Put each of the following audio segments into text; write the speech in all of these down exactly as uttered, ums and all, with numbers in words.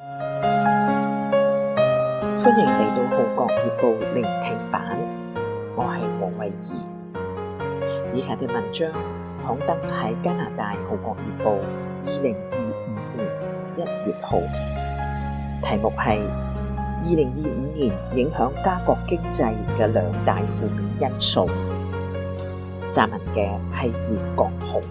歡迎嚟到《號角月報》聆聽版，我係黃慧儀。以下嘅文章刊登喺加拿大《號角月報》二零二五年一月號，題目係二零二五年影響加國經濟嘅兩大負面因素。撰文嘅係袁國雄。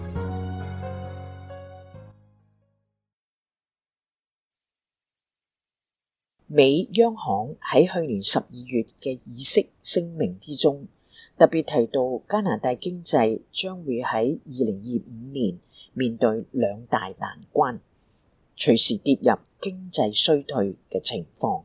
美央行喺去年十二月嘅議息聲明之中，特別提到加拿大經濟將會喺二零二五年面對兩大難關，隨時跌入經濟衰退嘅情況。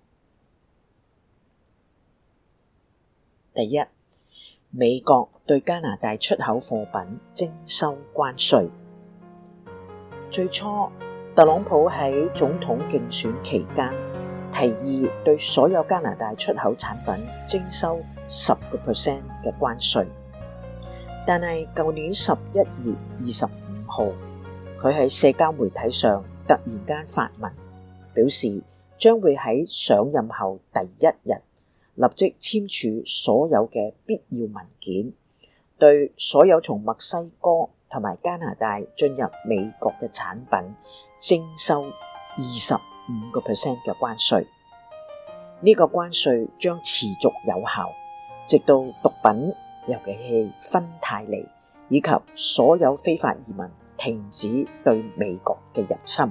第一，美國對加拿大出口貨品徵收關稅。最初，特朗普喺總統競選期間提議對所有加拿大出口產品徵收十個 percent 嘅關稅，但係舊年十一月二十五號，佢喺社交媒體上突然間發文，表示將會喺上任後第一日立即簽署所有嘅必要文件，對所有從墨西哥同埋加拿大進入美國嘅產品徵收二十五個 percent 嘅關稅。呢個關稅將持續有效，直到毒品，尤其係芬太尼以及所有非法移民停止對美國嘅入侵。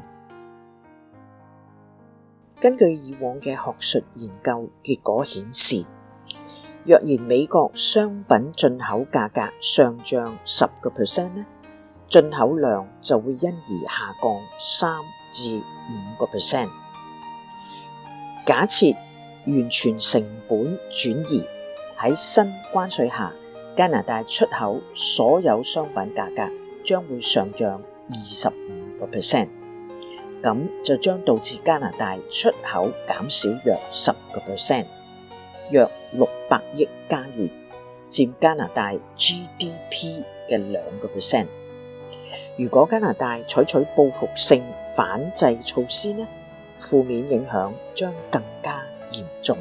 根據以往嘅學術研究結果顯示，若然美國商品進口價格上漲十個 percent 呢，進口量就會因而下降三至五個 percent。假設完全成本轉移，喺新關稅下，加拿大出口所有商品價格將會上漲二十五個 percent， 咁就將導致加拿大出口減少約十個 percent， 約六百億加元，佔加拿大 G D P 嘅兩個 percent。如果加拿大採取報復性反制措施呢，負面影響將更加嚴重。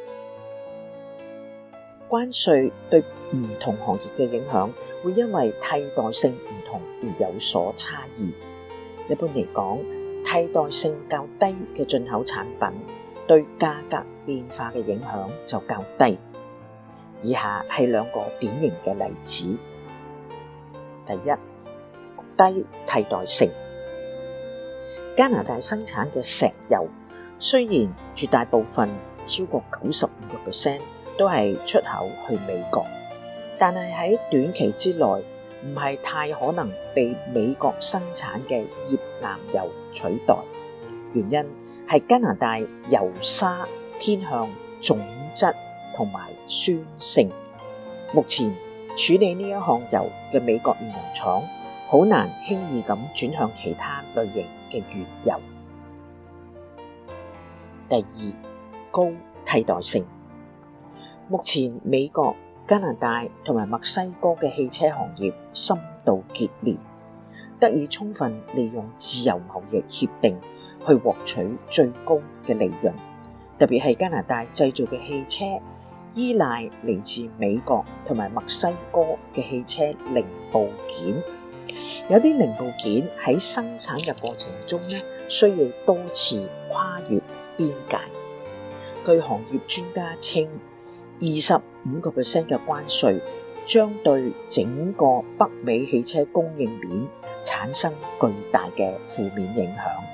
關稅對唔同行業嘅影響會因為替代性唔同而有所差異。一般嚟講，替代性較低嘅進口產品對價格變化嘅影響就較低。以下係兩個典型嘅例子。第一，低替代性。加拿大生產嘅石油雖然絕大部分超過九十五個 percent 都係出口去美國，但係喺短期之內唔係太可能被美國生產嘅頁岩油取代。原因係加拿大油砂偏向重質同埋酸性，目前處理呢一項油嘅美國煉油廠好難輕易咁轉向其他類型嘅原油。第二，高替代性。目前美國、加拿大同埋墨西哥嘅汽車行業深度結連，得以充分利用自由貿易協定去獲取最高嘅利潤。特別係加拿大製造嘅汽車依賴嚟自美國同埋墨西哥嘅汽車零部件，有啲零部件喺生產嘅過程中呢，需要多次跨越邊界。據行業專家稱，二十五個 percent 嘅關稅將對整個北美汽車供應鏈產生巨大嘅負面影響。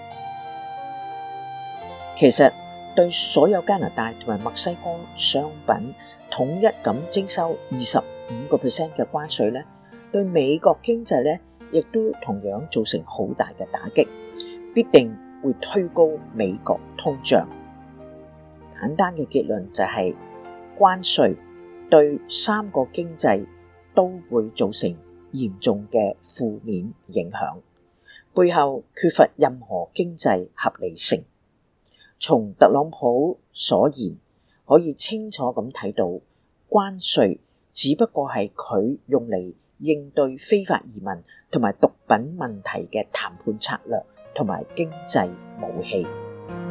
其實對所有加拿大同埋墨西哥商品統一咁徵收二十五個 percent 嘅關稅呢，對美國經濟呢亦都同樣造成好大嘅打擊，必定會推高美國通脹。簡單嘅結論就係，關稅對三個經濟都會造成嚴重嘅負面影響，背後缺乏任何經濟合理性。從特朗普所言可以清楚咁睇到，關稅只不過係佢用嚟應對非法移民同埋毒品問題嘅談判策略同埋經濟武器。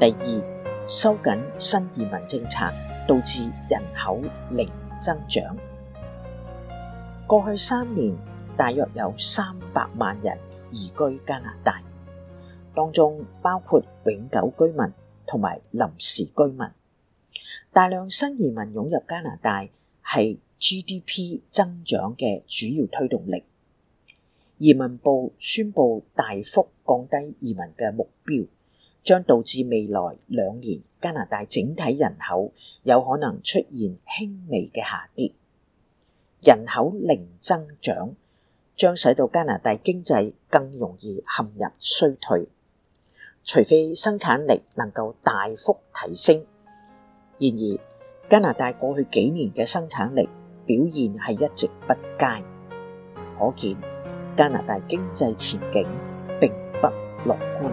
二，收緊新移民政策，導致人口零增長。過去三年，大約有三百萬人移居加拿大，當中包括永久居民同埋臨時居民。大量新移民湧入加拿大係 G D P 增長嘅主要推動力。移民部宣布大幅降低移民嘅目標，將導致未來兩年加拿大整體人口有可能出現輕微嘅下跌。人口零增長將使到加拿大經濟更容易陷入衰退，除非生產力能夠大幅提升。然而，加拿大過去幾年嘅生產力表現係一直不佳，可見加拿大經濟前景並不樂觀。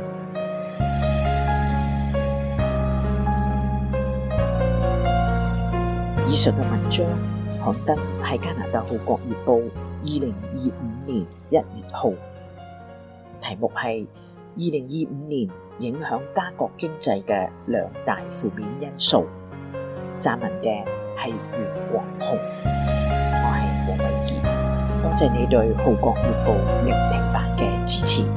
以上嘅文章刊登喺加拿大《號角月報》二零二五年一月號，題目係二零二五年影響加國經濟嘅兩大負面因素。撰文嘅係袁國雄，我係黃偉儀，多謝你對《號角月報》聆聽版嘅支持。